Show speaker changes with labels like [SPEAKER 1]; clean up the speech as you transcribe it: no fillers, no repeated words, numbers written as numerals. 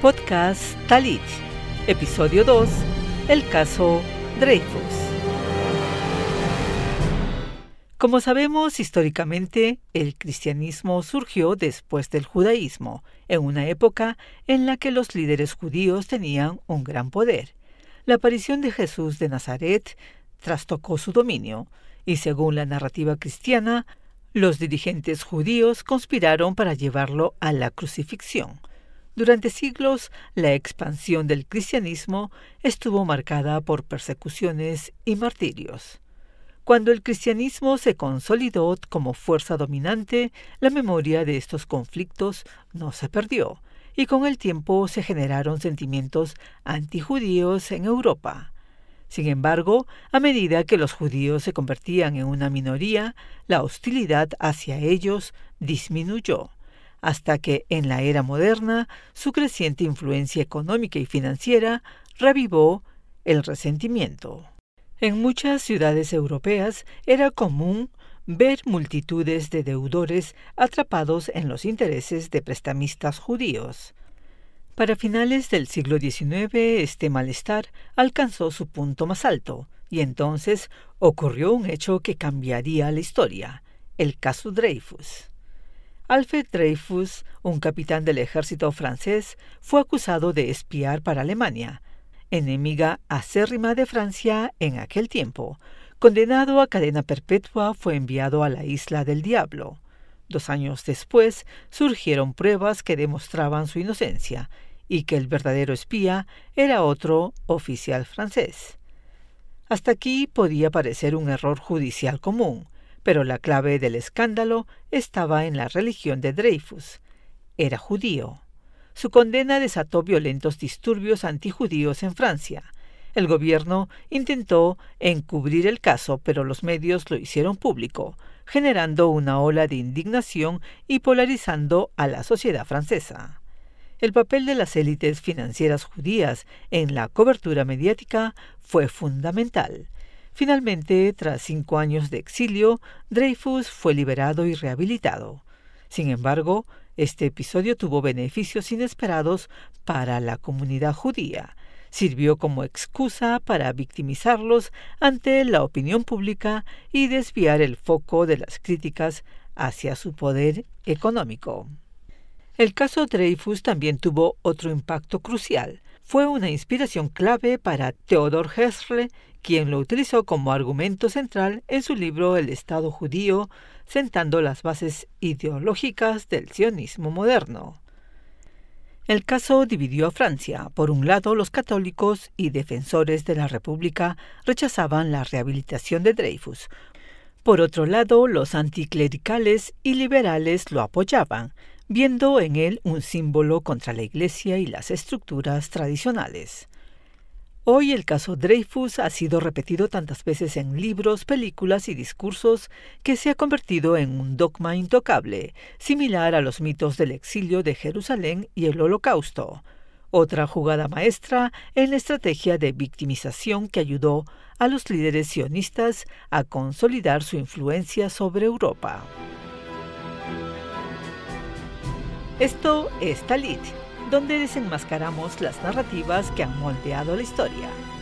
[SPEAKER 1] Podcast Talit, episodio 2, el caso Dreyfus. Como sabemos, históricamente, el cristianismo surgió después del judaísmo, en una época en la que los líderes judíos tenían un gran poder. La aparición de Jesús de Nazaret trastocó su dominio, y según la narrativa cristiana, los dirigentes judíos conspiraron para llevarlo a la crucifixión. Durante siglos, la expansión del cristianismo estuvo marcada por persecuciones y martirios. Cuando el cristianismo se consolidó como fuerza dominante, la memoria de estos conflictos no se perdió, y con el tiempo se generaron sentimientos antijudíos en Europa. Sin embargo, a medida que los judíos se convertían en una minoría, la hostilidad hacia ellos disminuyó, hasta que en la era moderna su creciente influencia económica y financiera revivó el resentimiento. En muchas ciudades europeas era común ver multitudes de deudores atrapados en los intereses de prestamistas judíos. Para finales del siglo XIX, este malestar alcanzó su punto más alto, y entonces ocurrió un hecho que cambiaría la historia: el caso Dreyfus. Alfred Dreyfus, un capitán del ejército francés, fue acusado de espiar para Alemania, enemiga acérrima de Francia en aquel tiempo. Condenado a cadena perpetua, fue enviado a la Isla del Diablo. 2 años después, surgieron pruebas que demostraban su inocencia y que el verdadero espía era otro oficial francés. Hasta aquí podía parecer un error judicial común, pero la clave del escándalo estaba en la religión de Dreyfus. Era judío. Su condena desató violentos disturbios antijudíos en Francia. El gobierno intentó encubrir el caso, pero los medios lo hicieron público, generando una ola de indignación y polarizando a la sociedad francesa. El papel de las élites financieras judías en la cobertura mediática fue fundamental. Finalmente, tras 5 años de exilio, Dreyfus fue liberado y rehabilitado. Sin embargo, este episodio tuvo beneficios inesperados para la comunidad judía. Sirvió como excusa para victimizarlos ante la opinión pública y desviar el foco de las críticas hacia su poder económico. El caso Dreyfus también tuvo otro impacto crucial. Fue una inspiración clave para Theodor Herzl, quien lo utilizó como argumento central en su libro El Estado judío, sentando las bases ideológicas del sionismo moderno. El caso dividió a Francia. Por un lado, los católicos y defensores de la República rechazaban la rehabilitación de Dreyfus. Por otro lado, los anticlericales y liberales lo apoyaban, viendo en él un símbolo contra la Iglesia y las estructuras tradicionales. Hoy el caso Dreyfus ha sido repetido tantas veces en libros, películas y discursos que se ha convertido en un dogma intocable, similar a los mitos del exilio de Jerusalén y el Holocausto. Otra jugada maestra en la estrategia de victimización que ayudó a los líderes sionistas a consolidar su influencia sobre Europa. Esto es Talit, donde desenmascaramos las narrativas que han moldeado la historia.